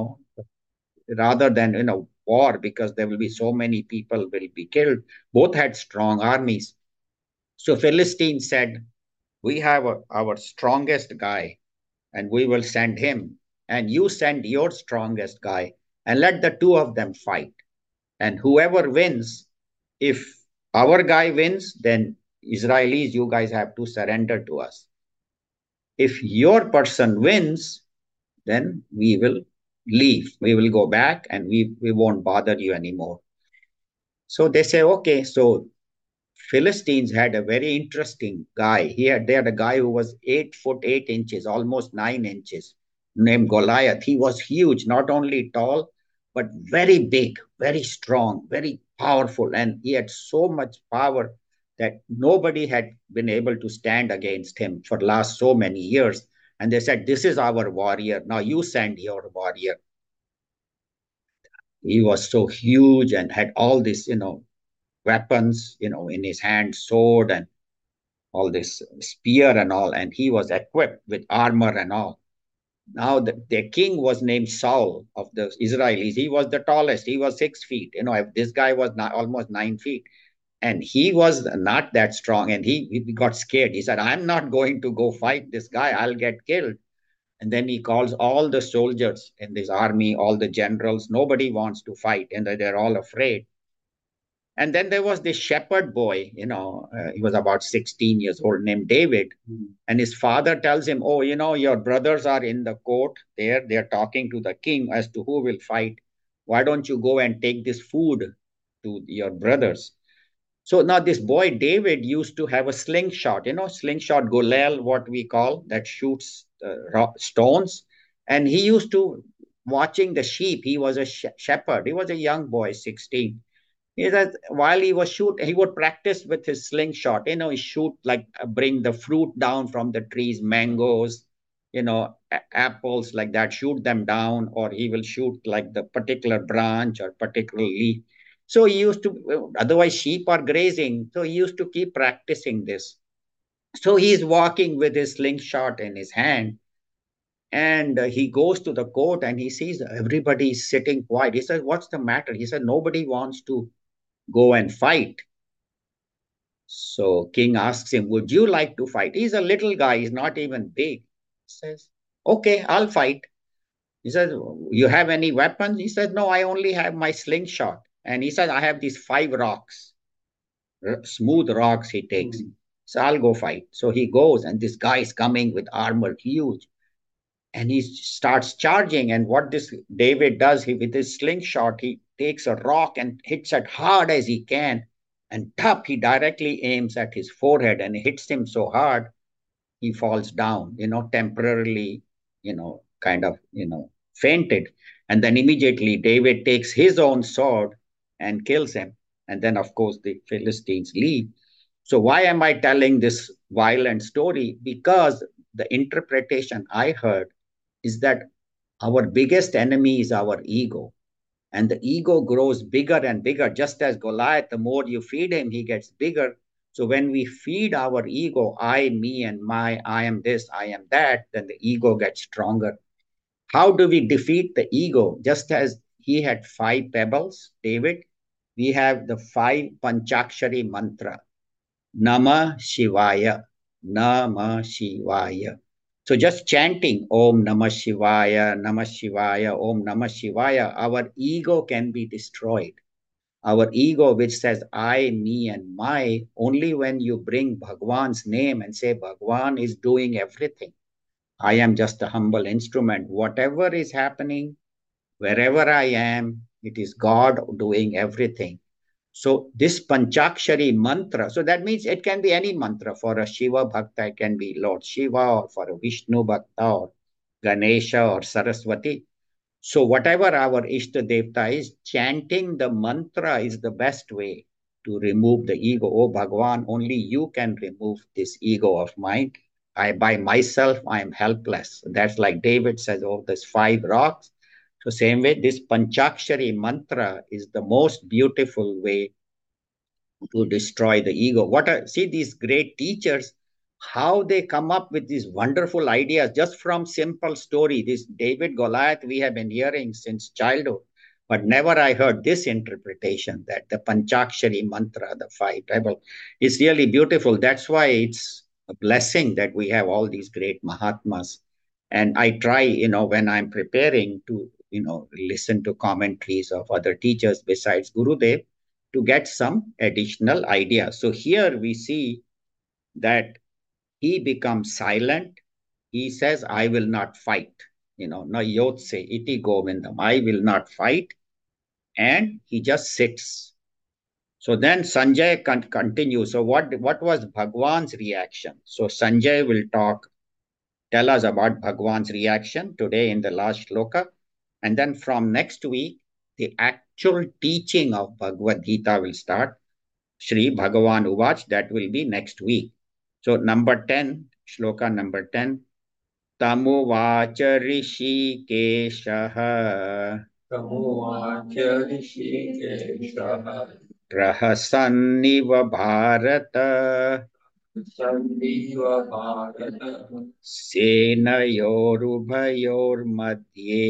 rather than, war, because there will be so many people will be killed. Both had strong armies. So Philistines said, we have our strongest guy and we will send him, and you send your strongest guy, and let the two of them fight. And whoever wins, if our guy wins, then Israelis, you guys have to surrender to us. If your person wins, then we will leave. We will go back and we won't bother you anymore. So they say, okay. So Philistines had a very interesting guy. They had a guy who was 8 foot 8 inches, almost 9 inches, named Goliath. He was huge, not only tall, but very big, very strong, very powerful. And he had so much power that nobody had been able to stand against him for last so many years. And they said, this is our warrior. Now you send your warrior. He was so huge and had all this, weapons, in his hand, sword and all this spear and all, and he was equipped with armor and all. Now the king was named Saul of the Israelis. He was the tallest. He was 6 feet. If this guy was almost 9 feet, and he was not that strong, and he got scared. He said, "I'm not going to go fight this guy. I'll get killed." And then he calls all the soldiers in this army, all the generals. Nobody wants to fight, and they're all afraid. And then there was this shepherd boy, he was about 16 years old, named David. And his father tells him, oh, your brothers are in the court there. They're talking to the king as to who will fight. Why don't you go and take this food to your brothers? So now this boy, David, used to have a slingshot, slingshot golel, what we call, that shoots stones. And he used to watching the sheep. He was a shepherd. He was a young boy, 16. He said while he was shoot, he would practice with his slingshot. He shoot like bring the fruit down from the trees, mangoes, apples like that, shoot them down, or he will shoot like the particular branch or particular leaf. So he used to, otherwise sheep are grazing. So he used to keep practicing this. So he's walking with his slingshot in his hand, and he goes to the court and he sees everybody sitting quiet. He says, "What's the matter?" He said, "Nobody wants to go and fight." So king asks him, would you like to fight? He's a little guy, he's not even big. He says, okay, I'll fight. He says, you have any weapons? He said, no, I only have my slingshot. And he said, I have these 5 rocks, smooth rocks he takes. So I'll go fight. So he goes, and this guy is coming with armor, huge. And he starts charging. And what this David does, with his slingshot, he takes a rock and hits it hard as he can. And tap, he directly aims at his forehead and hits him so hard, he falls down, temporarily, kind of, fainted. And then immediately David takes his own sword and kills him. And then, of course, the Philistines leave. So why am I telling this violent story? Because the interpretation I heard is that our biggest enemy is our ego. And the ego grows bigger and bigger, just as Goliath, the more you feed him, he gets bigger. So when we feed our ego, I, me, and my, I am this, I am that, then the ego gets stronger. How do we defeat the ego? Just as he had five pebbles, David, we have the five Panchakshari mantra. Namah Shivaya, Namah Shivaya. So just chanting Om Namah Shivaya, Namah Shivaya, Om Namah Shivaya, our ego can be destroyed. Our ego, which says I, me, and my, only when you bring Bhagwan's name and say Bhagwan is doing everything. I am just a humble instrument. Whatever is happening, wherever I am, it is God doing everything. So this Panchakshari mantra, so that means it can be any mantra. For a Shiva Bhakta, it can be Lord Shiva, or for a Vishnu Bhakta, or Ganesha, or Saraswati. So whatever our Ishta Devta is, chanting the mantra is the best way to remove the ego. Oh Bhagwan, only you can remove this ego of mine. I by myself, I am helpless. That's like David says, oh, there's five rocks. So same way, this Panchakshari mantra is the most beautiful way to destroy the ego. See these great teachers, how they come up with these wonderful ideas just from simple story. This David Goliath we have been hearing since childhood, but never I heard this interpretation that the Panchakshari mantra, the five tribal, is really beautiful. That's why it's a blessing that we have all these great Mahatmas. And I try, when I'm preparing to, listen to commentaries of other teachers besides Gurudev to get some additional ideas. So here we see that he becomes silent. He says, I will not fight. Na yotse iti govindam. I will not fight. And he just sits. So then Sanjay continues. So what was Bhagwan's reaction? So Sanjay will tell us about Bhagwan's reaction today in the last shloka. And then from next week, the actual teaching of Bhagavad Gita will start. Shri Bhagavan Uvach, that will be next week. So number 10, shloka number 10. Tamuvacha Rishikeshaha Tamuvaच Rishikeshah Rahasanniva Bharata Sandiva Bharata Senayorubhayormadye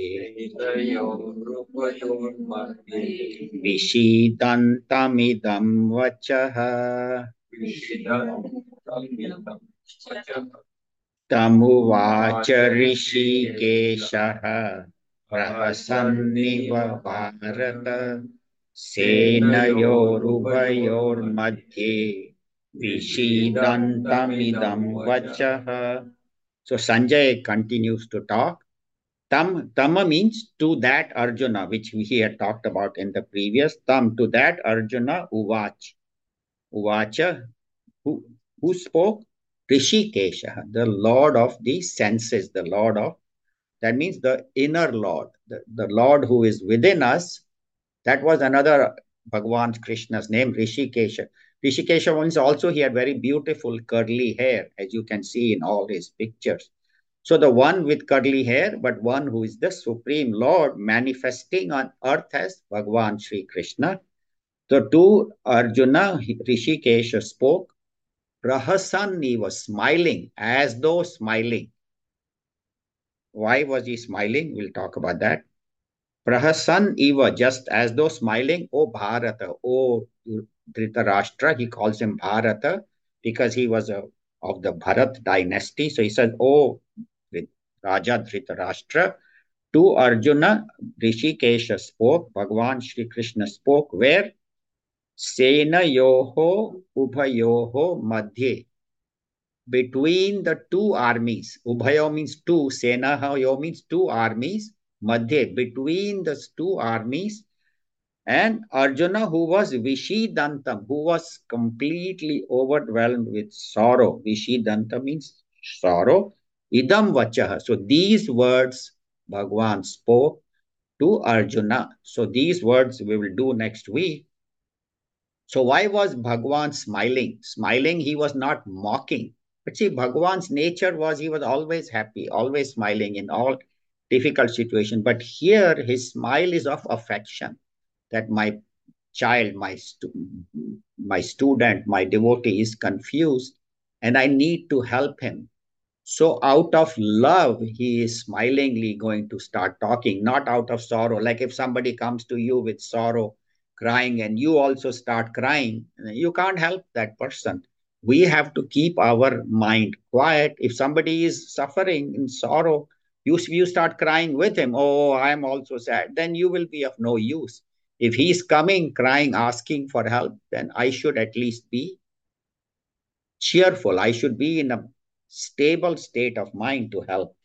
Senayoruphayormadhe Vishidantamidam Vachaha Vishidantamidam Vachaha Tamuvacha Rishikeshaha Prahasanniva Bharata Senayorubhayormadye Vishidantamidam Vachaha. So Sanjay continues to talk. Tama means to that Arjuna, which we had talked about in the previous. To that Arjuna Uvach. Uvacha, who spoke? Rishikesha, the Lord of the senses, the Lord of, that means the inner Lord, the Lord who is within us. That was another Bhagwan Krishna's name, Rishikesha. Rishikesha means also he had very beautiful curly hair, as you can see in all his pictures. So the one with curly hair, but one who is the Supreme Lord manifesting on earth as Bhagwan Sri Krishna. The two Arjuna, Rishikesha spoke. Prahasanni was smiling, as though smiling. Why was he smiling? We'll talk about that. Prahasan Eva, just as though smiling, O Bharata, O Dhritarashtra, he calls him Bharata because he was of the Bharat dynasty. So he said, O Raja Dhritarashtra, to Arjuna, Rishikesha spoke, Bhagwan Shri Krishna spoke, where? Sena yoho ubhayoho madhye, between the two armies. Ubhayo means two, Senahayo means two armies, Madhye, between the two armies. And Arjuna, who was Vishidantam, who was completely overwhelmed with sorrow. Vishidanta means sorrow. Idam vachaha. So these words Bhagwan spoke to Arjuna. So these words we will do next week. So why was Bhagwan smiling? Smiling, he was not mocking. But see, Bhagwan's nature was he was always happy, always smiling in all difficult situations. But here his smile is of affection that my child, my student, my devotee is confused, and I need to help him. So out of love, he is smilingly going to start talking, not out of sorrow. Like if somebody comes to you with sorrow, crying, and you also start crying, you can't help that person. We have to keep our mind quiet. If somebody is suffering in sorrow, you start crying with him. Oh, I'm also sad. Then you will be of no use. If he's coming, crying, asking for help, then I should at least be cheerful. I should be in a stable state of mind to help.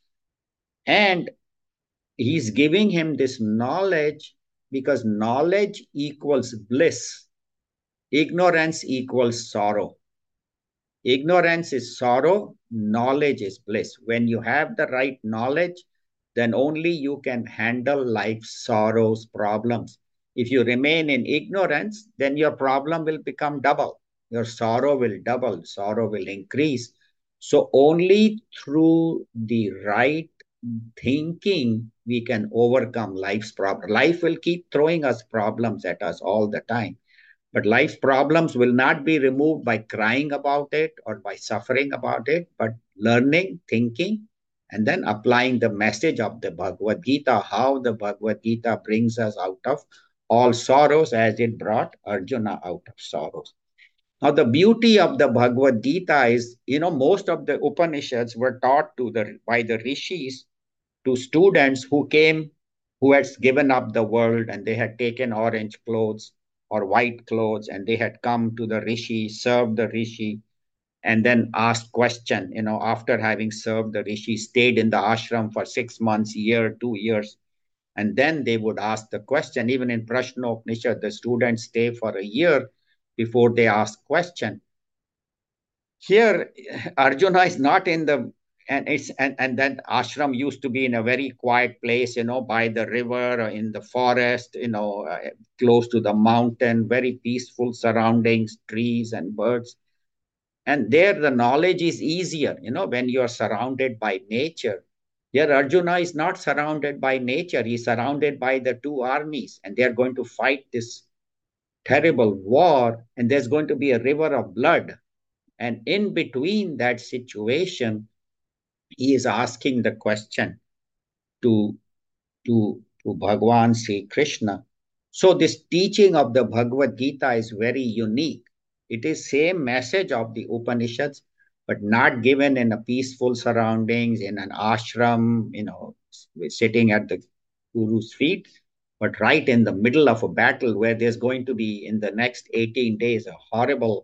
And he's giving him this knowledge because knowledge equals bliss, ignorance equals sorrow. Ignorance is sorrow, knowledge is bliss. When you have the right knowledge, then only you can handle life's sorrows, problems. If you remain in ignorance, then your problem will become double. Your sorrow will double, sorrow will increase. So only through the right thinking we can overcome life's problem. Life will keep throwing us problems at us all the time. But life's problems will not be removed by crying about it or by suffering about it, but learning, thinking, and then applying the message of the Bhagavad Gita, how the Bhagavad Gita brings us out of all sorrows as it brought Arjuna out of sorrows. Now, the beauty of the Bhagavad Gita is, most of the Upanishads were taught by the rishis to students who had given up the world and they had taken orange clothes or white clothes and they had come to the rishi, served the rishi, and then asked question, after having served the rishi, stayed in the ashram for 6 months, year, 2 years, and then they would ask the question. Even in Prashna Upanishad, the students stay for a year before they ask question. Here Arjuna is not in the and then ashram used to be in a very quiet place, by the river or in the forest, close to the mountain, very peaceful surroundings, trees and birds. And there the knowledge is easier, when you are surrounded by nature. Here Arjuna is not surrounded by nature, he's surrounded by the two armies, and they are going to fight this terrible war, and there's going to be a river of blood. And in between that situation, he is asking the question to, to Bhagwan Sri Krishna. So this teaching of the Bhagavad Gita is very unique. It is same message of the Upanishads, but not given in a peaceful surroundings, in an ashram, sitting at the Guru's feet, but right in the middle of a battle where there's going to be in the next 18 days a horrible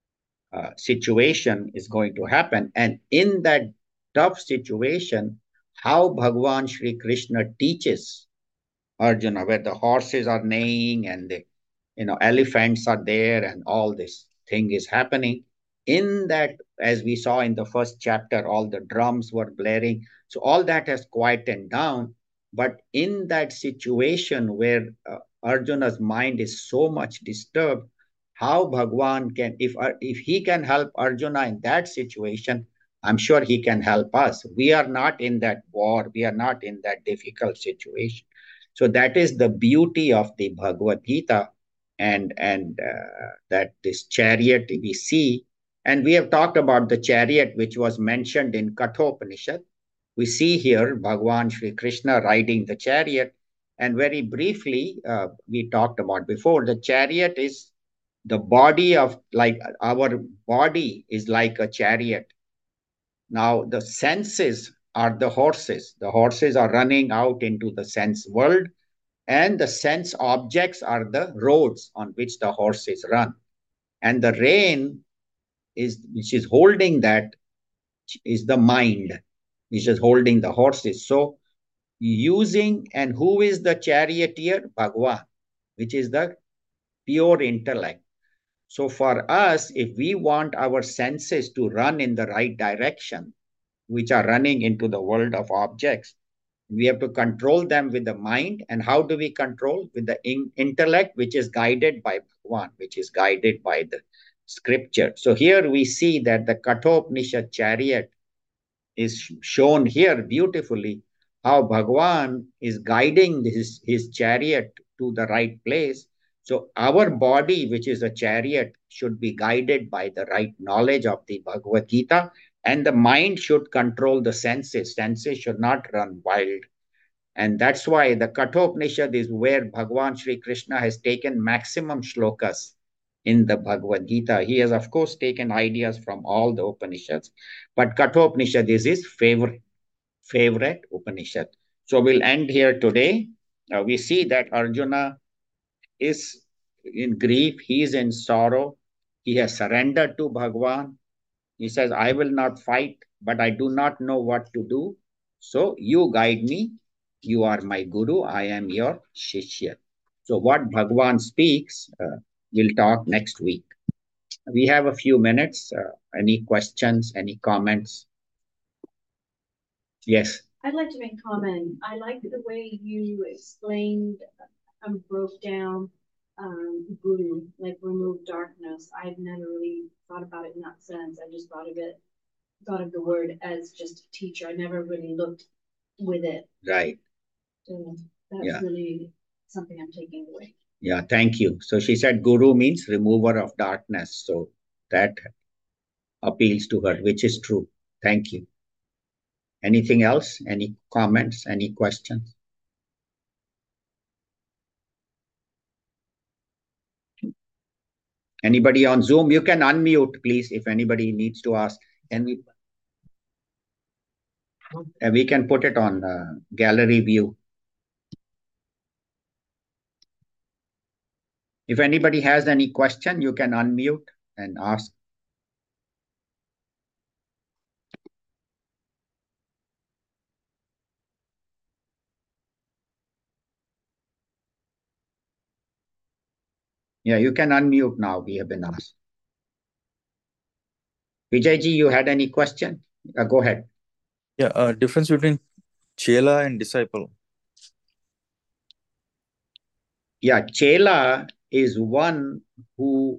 situation is going to happen. And in that tough situation, how Bhagwan Sri Krishna teaches Arjuna, where the horses are neighing and the elephants are there and all this thing is happening. In that, as we saw in the first chapter, all the drums were blaring. So all that has quietened down. But in that situation where Arjuna's mind is so much disturbed, how Bhagwan can, if he can help Arjuna in that situation, I'm sure he can help us. We are not in that war. We are not in that difficult situation. So that is the beauty of the Bhagavad Gita, and that this chariot we see, and we have talked about the chariot which was mentioned in Kathopanishad. We see here Bhagwan Sri Krishna riding the chariot, and very briefly we talked about before, the chariot is the body of, like our body is like a chariot. Now the senses are the horses. The horses are running out into the sense world, and the sense objects are the roads on which the horses run. And the rein which is holding that is the mind, which is holding the horses. So using, and who is the charioteer? Bhagwan, which is the pure intellect. So for us, if we want our senses to run in the right direction, which are running into the world of objects, we have to control them with the mind. And how do we control? With the intellect, which is guided by Bhagwan, which is guided by the scripture. So here we see that the Kathopanishad chariot is shown here beautifully, how Bhagwan is guiding his chariot to the right place. So our body, which is a chariot, should be guided by the right knowledge of the Bhagavad Gita, and the mind should control the senses. Senses should not run wild. And that's why the Kathopanishad is where Bhagavan Sri Krishna has taken maximum shlokas in the Bhagavad Gita. He has, of course, taken ideas from all the Upanishads, but Kathopanishad is his favorite Upanishad. So we'll end here today. We see that Arjuna is in grief, he is in sorrow, he has surrendered to Bhagwan. He says, I will not fight, but I do not know what to do. So you guide me. You are my guru. I am your shishya. So what Bhagwan speaks, we'll talk next week. We have a few minutes. Any questions, any comments? Yes. I'd like to make a comment. I like the way you explained and broke down guru, like remove darkness. I've never really thought about it in that sense. I just thought of the word as just a teacher. I never really looked with it. Right. So that's really something I'm taking away. Yeah, thank you. So she said guru means remover of darkness. So that appeals to her, which is true. Thank you. Anything else? Any comments? Any questions? Anybody on Zoom? You can unmute, please, if anybody needs to ask. And we can put it on gallery view. If anybody has any question, you can unmute and ask. Yeah, you can unmute now. We have been asked. Vijayji, you had any question? Go ahead. Yeah, difference between chela and disciple. Yeah, chela is one who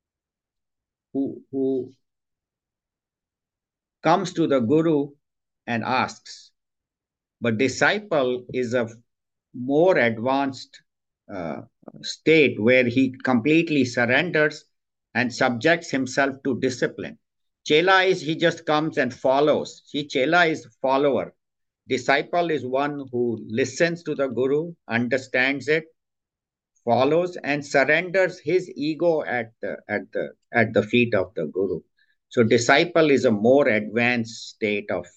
comes to the guru and asks. But disciple is a more advanced state where he completely surrenders and subjects himself to discipline. Chela is he just comes and follows. See, chela is follower. Disciple is one who listens to the guru, understands it, follows, and surrenders his ego at the feet of the guru. So disciple is a more advanced state of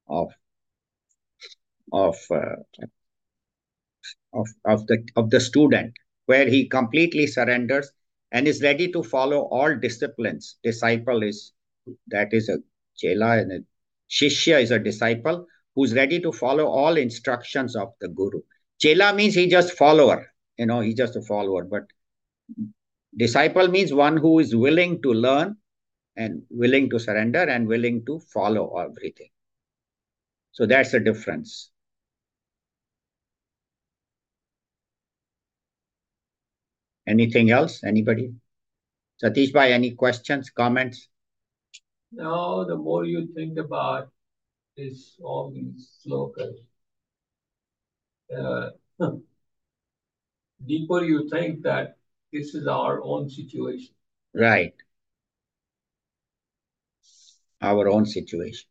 the student, where he completely surrenders and is ready to follow all disciplines. Disciple is that is a chela, and a shishya is a disciple who's ready to follow all instructions of the guru. Chela means he just follower, he's just a follower. But disciple means one who is willing to learn and willing to surrender and willing to follow everything. So that's the difference. Anything else? Anybody? Satish Bhai, any questions, comments? Now, the more you think about all these slokas, deeper you think that this is our own situation. Right. Our own situation.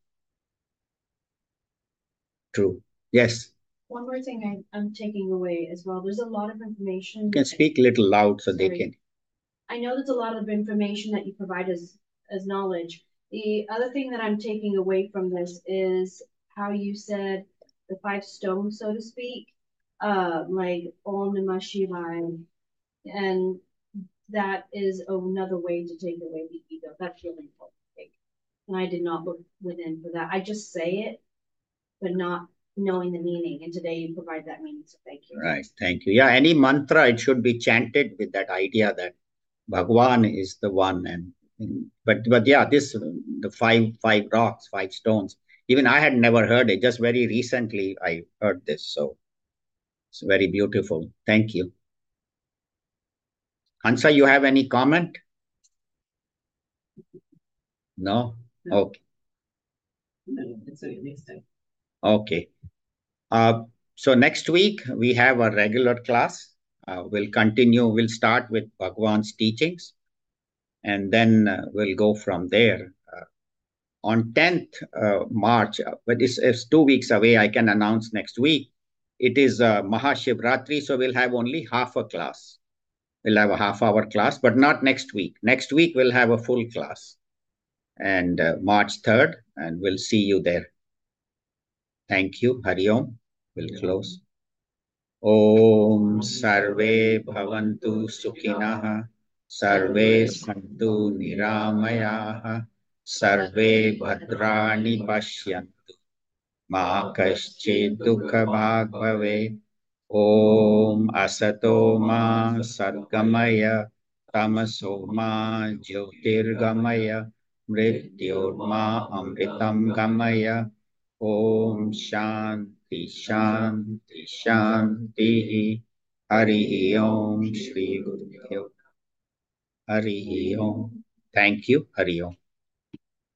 True. Yes. One more thing I'm taking away as well. There's a lot of information. You can speak a little loud so they can. I know there's a lot of information that you provide as knowledge. The other thing that I'm taking away from this is how you said the 5 stones, so to speak, like Om Namah Shivaya, and that is another way to take away the ego. That's really important. And I did not look within for that. I just say it, but not knowing the meaning. And today you provide that meaning, so thank you. Right, thank you. Yeah, any mantra, it should be chanted with that idea that Bhagwan is the one. But yeah, the five rocks, 5 stones. Even I had never heard it. Just very recently I heard this. So it's very beautiful. Thank you. Hansa, you have any comment? No? Okay. Okay. So next week we have a regular class. We'll continue. We'll start with Bhagwan's teachings, and then we'll go from there. On 10th March, but it's 2 weeks away, I can announce next week. It is Mahashivratri, so we'll have only half a class. We'll have a half-hour class, but not next week. Next week, we'll have a full class. And March 3rd, and we'll see you there. Thank you. Hari Om. We'll close. Om Sarve Bhavantu Sukhinah. Sarve Santu Niramayaha. Sarve Bhadrani Pashyantu. Ma Kaschid Dukha Bhag Bhave. Om Asato Ma Sadgamaya. Tamaso Ma Jyotirgamaya. Mrityorma Amritam Gamaya. Om Shanti Shanti Shanti. Hari Om Shri Guru Dev. Hari Om. Thank you. Hari Om.